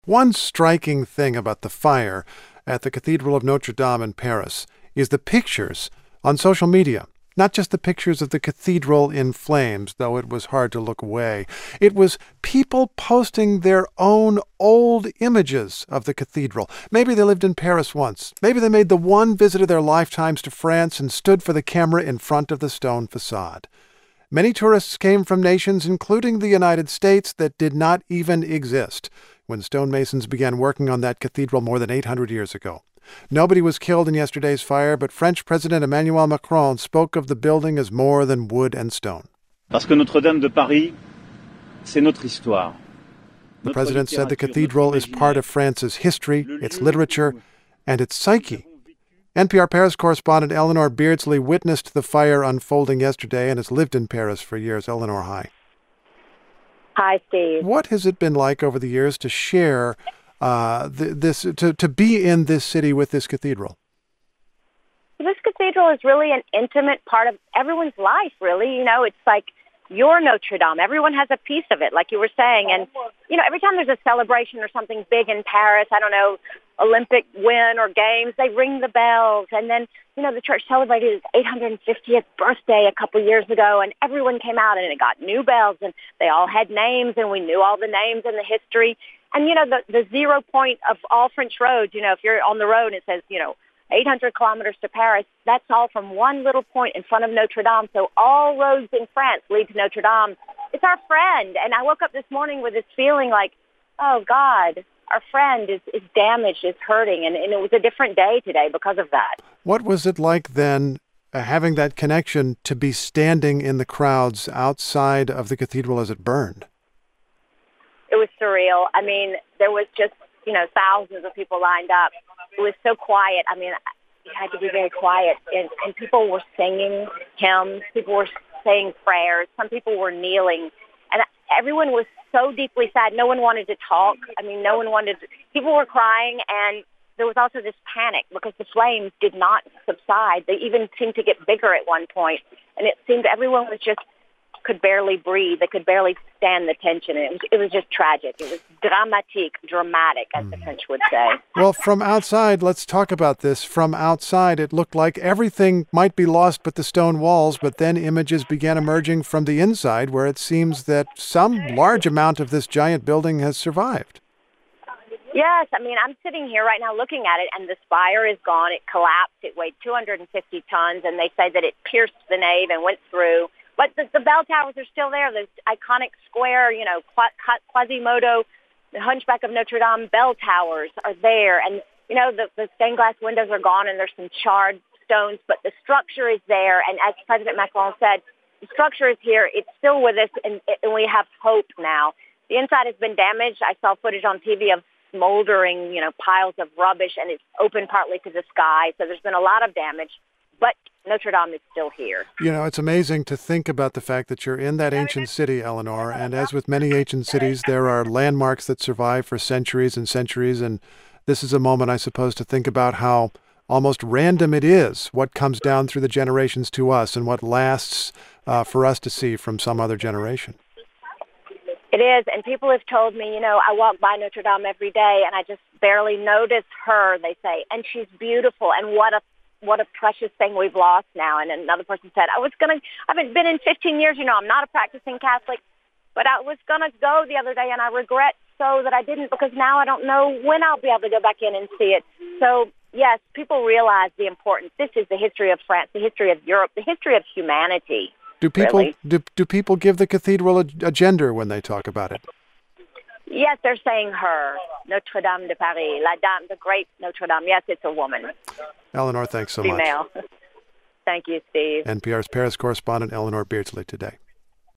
One striking thing about the fire at the Cathedral of Notre Dame in Paris is the pictures on social media. Not just the pictures of the cathedral in flames, though it was hard to look away. It was people posting their own old images of the cathedral. Maybe they lived in Paris once. Maybe they made the one visit of their lifetimes to France and stood for the camera in front of the stone facade. Many tourists came from nations, including the United States, that did not even exist when stonemasons began working on that cathedral more than 800 years ago. Nobody was killed in yesterday's fire, but French President Emmanuel Macron spoke of the building as more than wood and stone. Parce que Notre-Dame de Paris, c'est notre histoire. The president said the cathedral is part of France's history, its literature, and its psyche. NPR Paris correspondent Eleanor Beardsley witnessed the fire unfolding yesterday and has lived in Paris for years. Eleanor, hi. Hi, Steve. What has it been like over the years to share to be in this city with this cathedral? This cathedral is really an intimate part of everyone's life, really. You know, it's like your Notre Dame. Everyone has a piece of it, like you were saying. And, you know, every time there's a celebration or something big in Paris, I don't know, Olympic win or games, they ring the bells. And then, you know, the church celebrated its 850th birthday a couple years ago, and everyone came out and it got new bells, and they all had names, and we knew all the names and the history. And, you know, the 0 point of all French roads, you know, if you're on the road and it says, you know, 800 kilometers to Paris, that's all from one little point in front of Notre Dame. So all roads in France lead to Notre Dame. It's our friend. And I woke up this morning with this feeling like, oh, God, our friend is damaged, is hurting. And it was a different day today because of that. What was it like then, having that connection, to be standing in the crowds outside of the cathedral as it burned? It was surreal. I mean, there was just, you know, thousands of people lined up. It was so quiet. I mean, you had to be very quiet. And people were singing hymns. People were saying prayers. Some people were kneeling. And everyone was so deeply sad. No one wanted to talk. I mean, no one wanted to. People were crying. And there was also this panic because the flames did not subside. They even seemed to get bigger at one point. And it seemed everyone was just could barely breathe. They could barely stand the tension. It was just tragic. It was dramatic, as the French would say. Well, from outside, let's talk about this. From outside, it looked like everything might be lost but the stone walls, but then images began emerging from the inside where it seems that some large amount of this giant building has survived. Yes, I mean, I'm sitting here right now looking at it, and the spire is gone. It collapsed. It weighed 250 tons, and they say that it pierced the nave and went through. But the bell towers are still there. The iconic square, you know, Quasimodo, the Hunchback of Notre Dame bell towers are there. And, you know, the stained glass windows are gone and there's some charred stones, but the structure is there. And as President Macron said, the structure is here. It's still with us, and we have hope now. The inside has been damaged. I saw footage on TV of smoldering, you know, piles of rubbish, and it's open partly to the sky. So there's been a lot of damage. But Notre Dame is still here. You know, it's amazing to think about the fact that you're in that ancient city, Eleanor, and as with many ancient cities, there are landmarks that survive for centuries and centuries, and this is a moment, I suppose, to think about how almost random it is what comes down through the generations to us and what lasts for us to see from some other generation. It is, and people have told me, you know, I walk by Notre Dame every day, and I just barely notice her, they say, and she's beautiful, and what a precious thing we've lost now. And another person said, I haven't been in 15 years, you know, I'm not a practicing Catholic, but I was going to go the other day, and I regret so that I didn't, because now I don't know when I'll be able to go back in and see it. So, yes, people realize the importance. This is the history of France, the history of Europe, the history of humanity. Do people really. do people give the cathedral a gender when they talk about it? Yes, they're saying her, Notre Dame de Paris, La Dame, the great Notre Dame. Yes, it's a woman. Eleanor, thanks so Female. much. Thank you, Steve. NPR's Paris correspondent Eleanor Beardsley today.